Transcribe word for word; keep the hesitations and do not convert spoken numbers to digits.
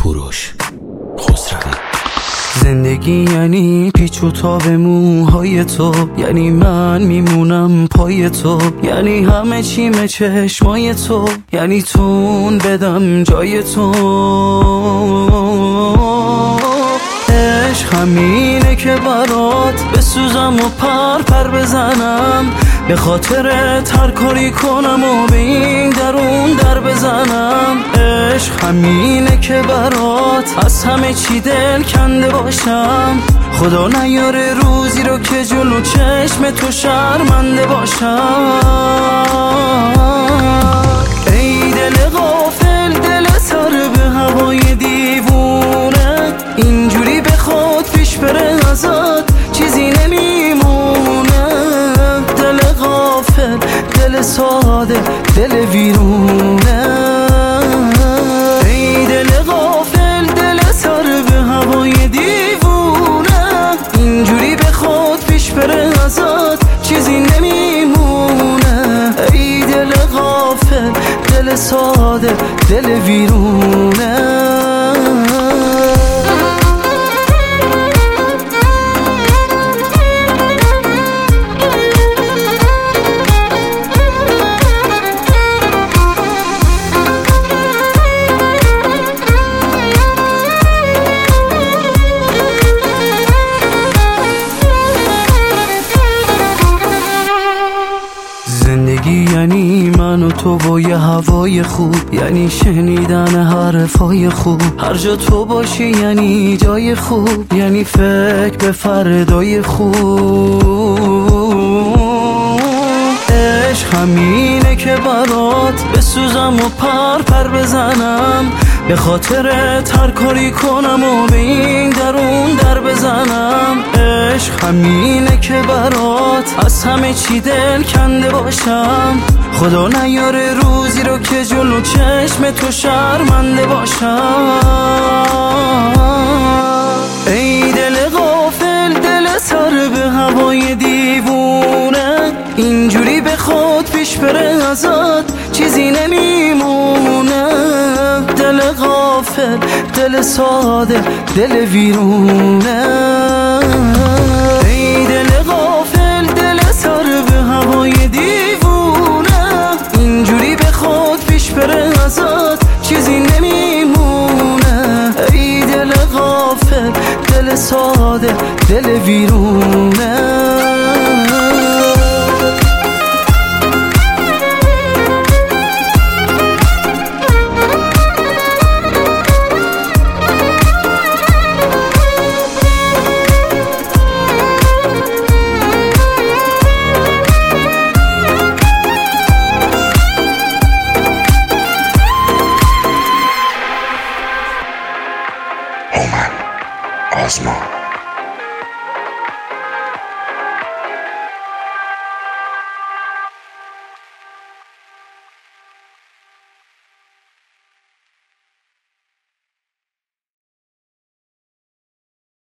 کوروش خسروی. زندگی یعنی پیچ و تاب موهای تو، یعنی من میمونم پای تو، یعنی همه چیمه چشمای تو، یعنی تون بدم جای تو. عشق همینه که برات بسوزم و پر پر بزنم، به خاطرت هر کاری کنم و به این درون در بزنم. عشق همینه که برات از همه چی دل کنده باشم، خدا نیاره روزی رو که جلو چشم تو شرمنده باشم. ای دل غافل، دل سر به هوای دیوونه، اینجوری به خود پیش بره ازت چیزی نمیمونه. دل غافل، دل ساده، دل ویرونه. ای دل غافل، دل سر به هوای دیوونه، اینجوری به خود پیش بره ازت چیزی نمیمونه. ای دل غافل، دل ساده، دل ویرونه. زندگی یعنی من و تو با یه هوای خوب، یعنی شنیدن حرفای خوب. هر جا تو باشی یعنی جای خوب، یعنی فکر به فردای خوب. عشق همینه که برات بسوزم و پر پر بزنم، به خاطرت هر کاری کنم و به این درون در بزنم. عشق همینه که برات از همه چی دل کنده باشم، خدا نیاره روزی رو که جلو چشم تو شرمنده باشم. ای دل غافل، دل سر به هوای دیوونه، اینجوری به خود پیش بره ازت چیزی نمیمونه. دل غافل، دل ساده، دل ویرونه. ای دل غافل، دل سر به هوای دیوونه، اینجوری به خود پیش بره ازت چیزی نمیمونه. ای دل غافل، دل ساده، دل ویرونه. هومن آزما.